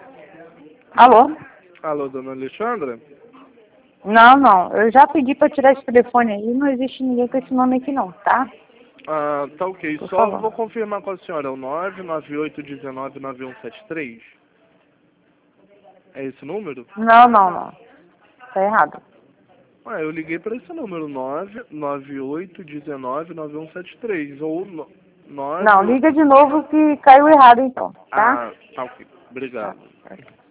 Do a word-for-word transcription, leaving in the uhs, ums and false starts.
Alô? Alô, dona Alexandra? Não, não. Eu já pedi pra tirar esse telefone aí. Não existe ninguém com esse nome aqui não, tá? Ah, tá ok. Por Só favor. vou confirmar com a senhora. É o nove nove oito um nove nove um sete três? É esse número? Não, não, não. Tá errado. Ah, eu liguei para esse número. nove nove oito um nove nove um sete três. Ou no- Não, nove... liga de novo que caiu errado então, tá? Ah, tá ok. Tá. Obrigado.